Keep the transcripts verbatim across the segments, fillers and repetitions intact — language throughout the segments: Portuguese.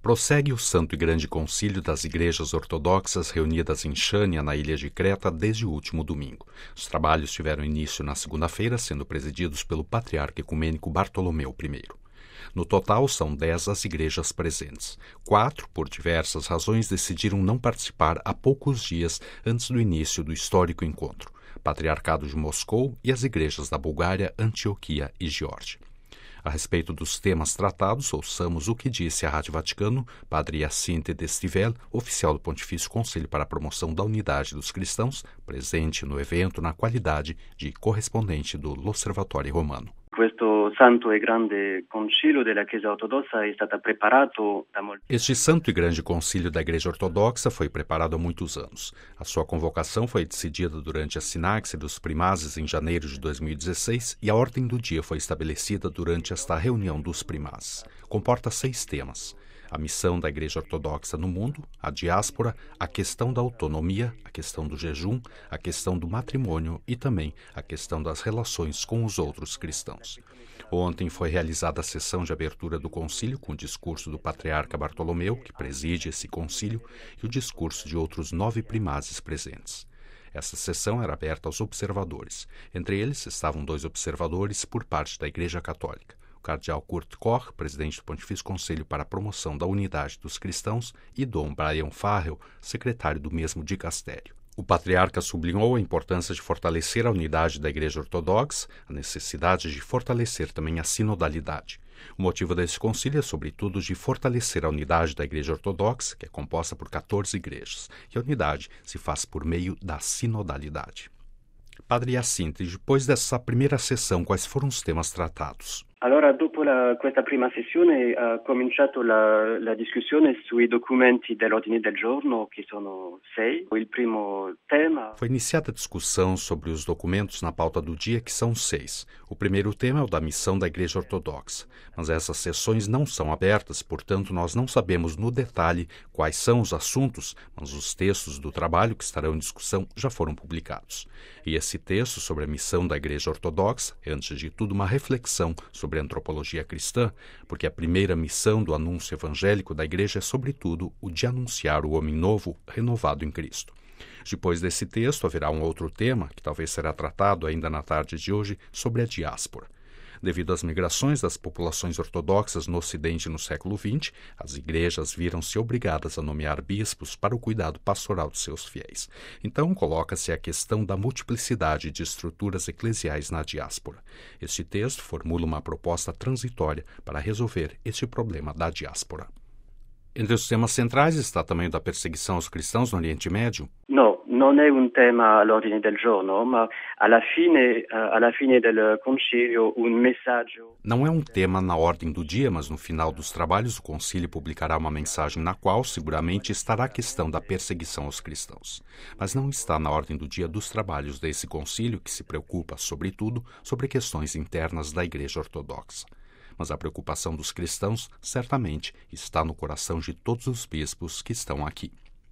Prossegue o Santo e Grande Concílio das Igrejas Ortodoxas reunidas em Chania, na ilha de Creta, desde o último domingo. Os trabalhos tiveram início na segunda-feira, sendo presididos pelo Patriarca Ecumênico Bartolomeu I. No total, são dez as igrejas presentes. Quatro, por diversas razões, decidiram não participar há poucos dias antes do início do histórico encontro: Patriarcado de Moscou e as igrejas da Bulgária, Antioquia e Geórgia. A respeito dos temas tratados, ouçamos o que disse à Rádio Vaticano Padre Jacinto D'Estivel, oficial do Pontifício Conselho para a Promoção da Unidade dos Cristãos, presente no evento na qualidade de correspondente do L'Osservatore Romano. Questo santo e grande concilio della Chiesa Ortodossa è stato preparato da molti... Este santo e grande concílio da Igreja Ortodoxa foi preparado há muitos anos. A sua convocação foi decidida durante a sinaxe dos primases em janeiro de dois mil e dezesseis e a ordem do dia foi estabelecida durante esta reunião dos primases. Comporta seis temas: a missão da Igreja Ortodoxa no mundo, a diáspora, a questão da autonomia, a questão do jejum, a questão do matrimônio e também a questão das relações com os outros cristãos. Ontem foi realizada a sessão de abertura do concílio com o discurso do Patriarca Bartolomeu, que preside esse concílio, e o discurso de outros nove primases presentes. Essa sessão era aberta aos observadores. Entre eles estavam dois observadores por parte da Igreja Católica: Cardeal Kurt Koch, presidente do Pontifício Conselho para a Promoção da Unidade dos Cristãos, e Dom Brian Farrell, secretário do mesmo dicastério. O patriarca sublinhou a importância de fortalecer a unidade da Igreja Ortodoxa, a necessidade de fortalecer também a sinodalidade. O motivo desse concílio é, sobretudo, de fortalecer a unidade da Igreja Ortodoxa, que é composta por quatorze igrejas, e a unidade se faz por meio da sinodalidade. Padre Jacinto, depois dessa primeira sessão, quais foram os temas tratados? Allora, dopo la, questa prima sessione ha cominciato la, la discussione sui documenti dell'ordine del giorno, che sono sei. Il primo tema... Foi iniciada a discussão sobre os documentos na pauta do dia, que são seis. O primeiro tema é o da missão da Igreja Ortodoxa. Mas essas sessões não são abertas, portanto nós não sabemos no detalhe quais são os assuntos, mas os textos do trabalho que estarão em discussão já foram publicados. E esse texto sobre a missão da Igreja Ortodoxa é, antes de tudo, uma reflexão sobre a antropologia cristã, porque a primeira missão do anúncio evangélico da Igreja é, sobretudo, o de anunciar o homem novo, renovado em Cristo. Depois desse texto, haverá um outro tema, que talvez será tratado ainda na tarde de hoje, sobre a diáspora. Devido às migrações das populações ortodoxas no Ocidente no século vinte, as igrejas viram-se obrigadas a nomear bispos para o cuidado pastoral de seus fiéis. Então, coloca-se a questão da multiplicidade de estruturas eclesiais na diáspora. Este texto formula uma proposta transitória para resolver este problema da diáspora. Entre os temas centrais está também o da perseguição aos cristãos no Oriente Médio? No, non è un tema all'ordine del giorno, ma alla fine, alla fine del concilio un messaggio... Não é um tema na ordem do dia, mas no final dos trabalhos o concílio publicará uma mensagem na qual seguramente estará a questão da perseguição aos cristãos. Mas não está na ordem do dia dos trabalhos desse concílio, que se preocupa, sobretudo, sobre questões internas da Igreja Ortodoxa. Mas a preocupação dos cristãos, certamente, está no coração de todos os bispos que estão aqui.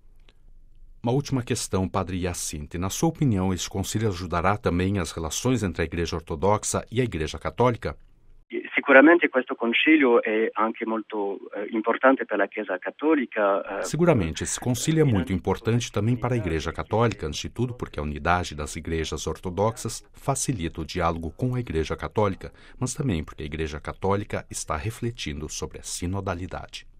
Uma última questão, Padre Jacinto. Na sua opinião, este concílio ajudará também as relações entre a Igreja Ortodoxa e a Igreja Católica? Sicuramente questo concilio è anche molto eh, importante per la Chiesa Cattolica. Eh, Seguramente, esse concílio é muito importante também para a Igreja Católica, antes de tudo porque a unidade das igrejas ortodoxas facilita o diálogo com a Igreja Católica, mas também porque a Igreja Católica está refletindo sobre a sinodalidade.